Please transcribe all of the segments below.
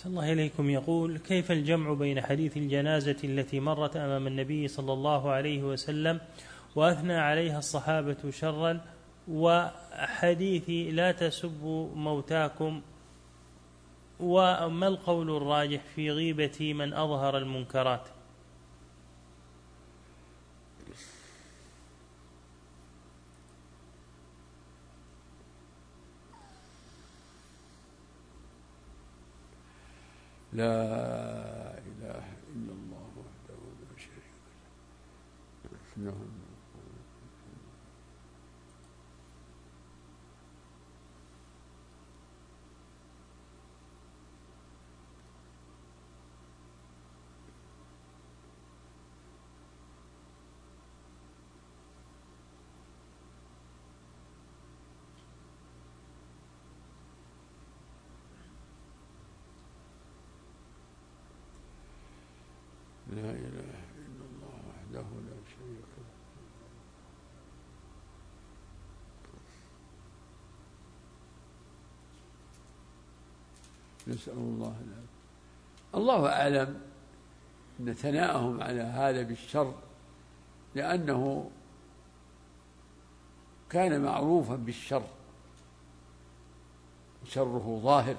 أحسن الله إليكم. يقول: كيف الجمع بين حديث الجنازة التي مرت أمام النبي صلى الله عليه وسلم وأثنى عليها الصحابة شرا وحديث لا تسبوا موتاكم، وما القول الراجح في غيبة من أظهر المنكرات؟ لا إله إلا الله وحده لا شريك له. لا إله إلا الله وحده لا شريك له. نسأل الله العافية. الله أعلم أن ثناءهم على هذا بالشر لأنه كان معروفا بالشر، شره ظاهر،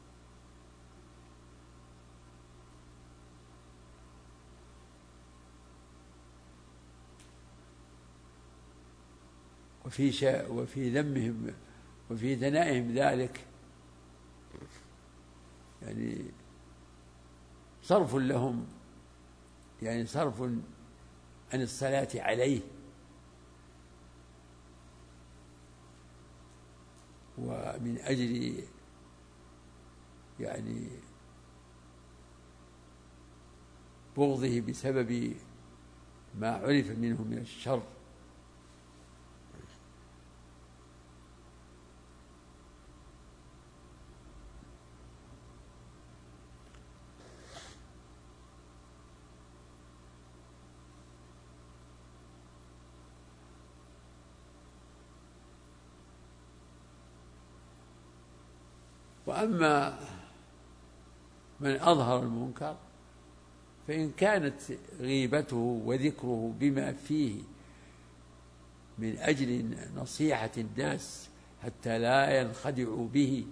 وفي ذمهم وفي ثنائهم ذلك يعني صرف لهم، يعني صرف عن الصلاة عليه، ومن أجل يعني بغضه بسبب ما عرف منه من الشر. وأما من أظهر المنكر فإن كانت غيبته وذكره بما فيه من أجل نصيحة الناس حتى لا ينخدعوا به،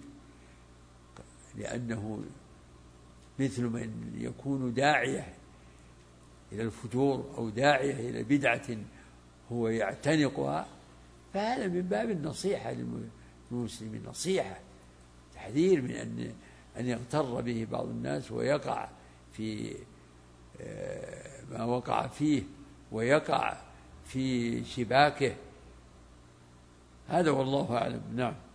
لأنه مثل من يكون داعية إلى الفجور أو داعية إلى بدعة هو يعتنقها، فهذا من باب النصيحة للمسلمين، نصيحة تحذير من أن يغتر به بعض الناس ويقع في ما وقع فيه ويقع في شباكه. هذا والله أعلم. نعم.